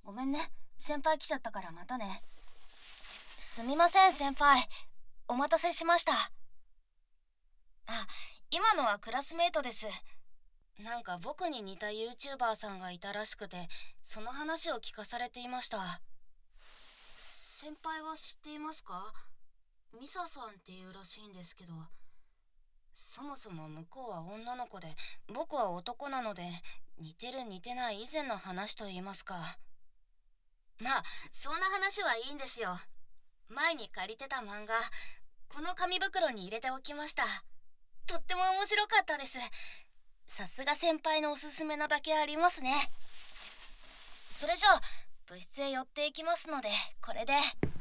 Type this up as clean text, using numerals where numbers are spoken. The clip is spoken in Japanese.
ごめんね。先輩来ちゃったからまたね。すみません先輩。お待たせしました。あ、今のはクラスメートです。なんか僕に似た YouTuber さんがいたらしくて、その話を聞かされていました。先輩は知っていますか？ミサさんっていうらしいんですけど、そもそも向こうは女の子で僕は男なので、似てる似てない以前の話と言いますか。まあそんな話はいいんですよ。前に借りてた漫画、この紙袋に入れておきました。とっても面白かったです。さすが先輩のおすすめなだけありますね。それじゃあ部室へ寄っていきますので、これで。